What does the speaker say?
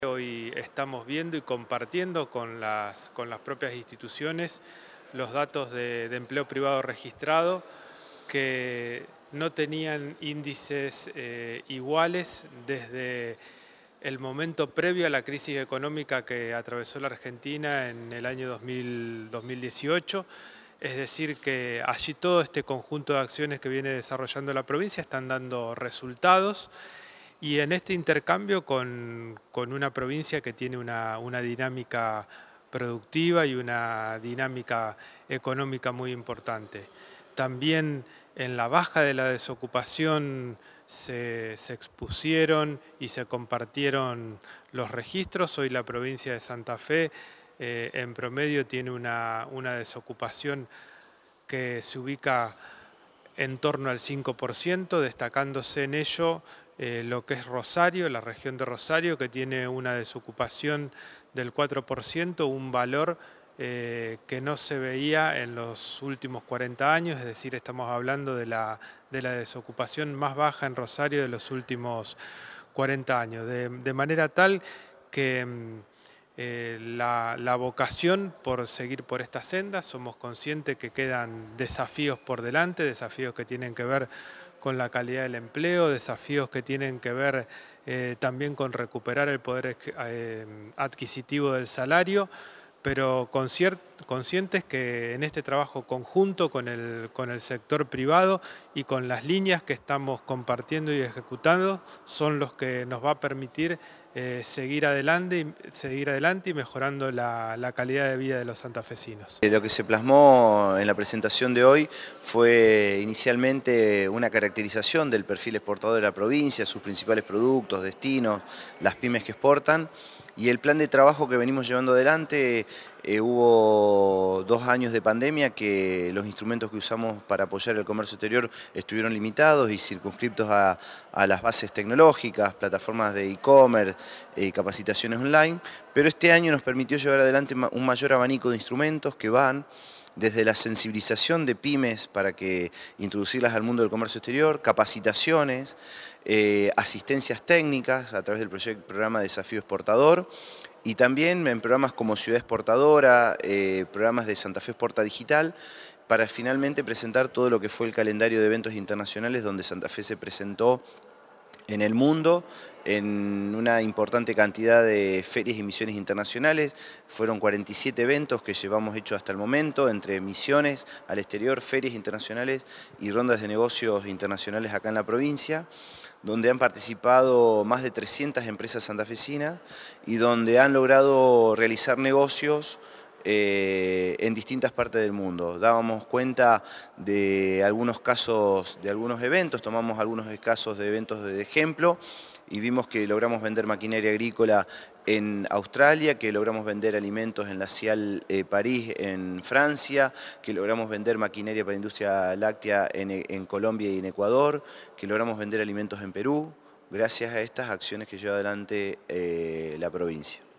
Hoy estamos viendo y compartiendo con las propias instituciones los datos de empleo privado registrado que no tenían índices iguales desde el momento previo a la crisis económica que atravesó la Argentina en el año 2018. Es decir, que allí todo este conjunto de acciones que viene desarrollando la provincia están dando resultados. Y en este intercambio con una provincia que tiene una dinámica productiva y una dinámica económica muy importante. También en la baja de la desocupación se expusieron y se compartieron los registros. Hoy la provincia de Santa Fe en promedio tiene una desocupación que se ubica en torno al 5%, destacándose en ello lo que es Rosario, la región de Rosario, que tiene una desocupación del 4%, un valor que no se veía en los últimos 40 años, es decir, estamos hablando de la desocupación más baja en Rosario de los últimos 40 años, de manera tal que la vocación por seguir por esta senda. Somos conscientes que quedan desafíos por delante, desafíos que tienen que ver con la calidad del empleo, desafíos que tienen que ver también con recuperar el poder adquisitivo del salario, pero conscientes que en este trabajo conjunto con el sector privado y con las líneas que estamos compartiendo y ejecutando son los que nos va a permitir seguir adelante y mejorando la calidad de vida de los santafesinos. Lo que se plasmó en la presentación de hoy fue inicialmente una caracterización del perfil exportador de la provincia, sus principales productos, destinos, las pymes que exportan, y el plan de trabajo que venimos llevando adelante. Hubo 2 años de pandemia que los instrumentos que usamos para apoyar el comercio exterior estuvieron limitados y circunscriptos a las bases tecnológicas, plataformas de e-commerce, capacitaciones online, pero este año nos permitió llevar adelante un mayor abanico de instrumentos que van desde la sensibilización de pymes para que introducirlas al mundo del comercio exterior, capacitaciones, asistencias técnicas a través del programa Desafío Exportador, y también en programas como Ciudad Exportadora, programas de Santa Fe Exporta Digital, para finalmente presentar todo lo que fue el calendario de eventos internacionales donde Santa Fe se presentó en el mundo en una importante cantidad de ferias y misiones internacionales. Fueron 47 eventos que llevamos hechos hasta el momento, entre misiones al exterior, ferias internacionales y rondas de negocios internacionales acá en la provincia, donde han participado más de 300 empresas santafesinas y donde han logrado realizar negocios en distintas partes del mundo. Dábamos cuenta de algunos casos, de algunos eventos, tomamos algunos casos de eventos de ejemplo y vimos que logramos vender maquinaria agrícola en Australia, que logramos vender alimentos en la CIAL París en Francia, que logramos vender maquinaria para industria láctea en Colombia y en Ecuador, que logramos vender alimentos en Perú, gracias a estas acciones que lleva adelante la provincia.